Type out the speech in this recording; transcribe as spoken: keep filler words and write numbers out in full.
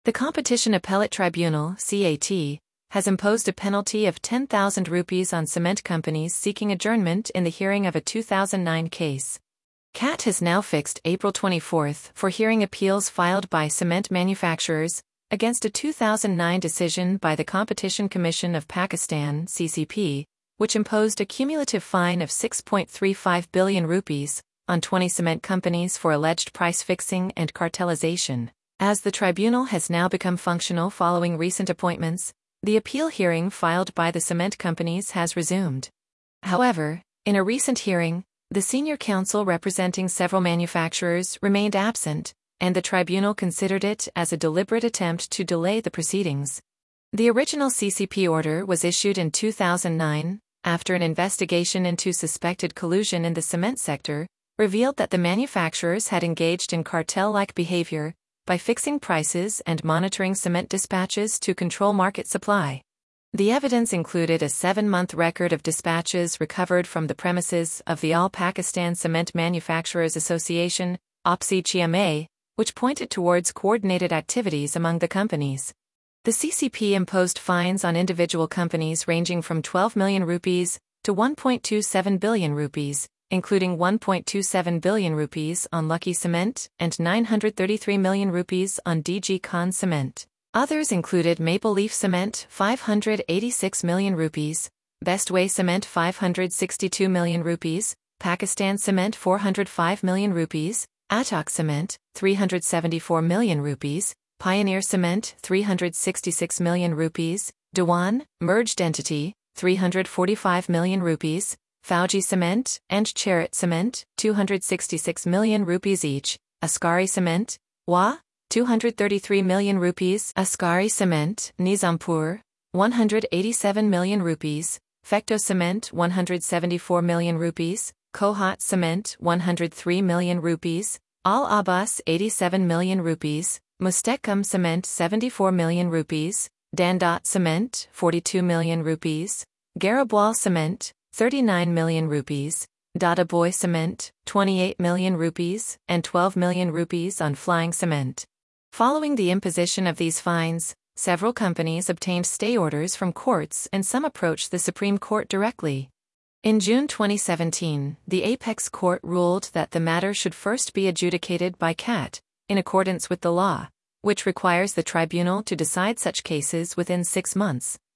The Competition Appellate Tribunal (C A T) has imposed a penalty of ten thousand rupees on cement companies seeking adjournment in the hearing of a two thousand nine case. C A T has now fixed April twenty-fourth for hearing appeals filed by cement manufacturers against a two thousand nine decision by the Competition Commission of Pakistan (C C P), which imposed a cumulative fine of six point three five billion rupees on twenty cement companies for alleged price fixing and cartelization. As the tribunal has now become functional following recent appointments, the appeal hearing filed by the cement companies has resumed. However, in a recent hearing, the senior counsel representing several manufacturers remained absent, and the tribunal considered it as a deliberate attempt to delay the proceedings. The original C C P order was issued in two thousand nine, after an investigation into suspected collusion in the cement sector revealed that the manufacturers had engaged in cartel-like behavior by fixing prices and monitoring cement dispatches to control market supply. The evidence included a seven-month record of dispatches recovered from the premises of the All Pakistan Cement Manufacturers Association, O P C C M A, which pointed towards coordinated activities among the companies. The C C P imposed fines on individual companies ranging from twelve million rupees to one point two seven billion rupees, including one point two seven billion rupees on Lucky Cement and nine hundred thirty-three million rupees on D G Khan Cement. Others included Maple Leaf Cement five hundred eighty-six million rupees, Best Way Cement five hundred sixty-two million rupees, Pakistan Cement four hundred five million rupees, Attock Cement three hundred seventy-four million rupees, Pioneer Cement three hundred sixty-six million rupees, Dewan, merged entity, three hundred forty-five million rupees, Fauji Cement and Cherit Cement, two hundred sixty-six million rupees each, Askari Cement, W A, two hundred thirty-three million rupees, Askari Cement, Nizampur, one hundred eighty-seven million rupees, Fecto Cement one hundred seventy-four million rupees, Kohat Cement one hundred three million rupees, Al Abbas eighty-seven million rupees, Mustahkam Cement seventy-four million rupees, Dandot Cement forty-two million rupees, Garibwal Cement thirty-nine million rupees, Dada Boy Cement twenty-eight million rupees, and twelve million rupees on Flying Cement. Following the imposition of these fines, several companies obtained stay orders from courts and some approached the Supreme Court directly. In June twenty seventeen, the Apex Court ruled that the matter should first be adjudicated by C A T, in accordance with the law, which requires the tribunal to decide such cases within six months.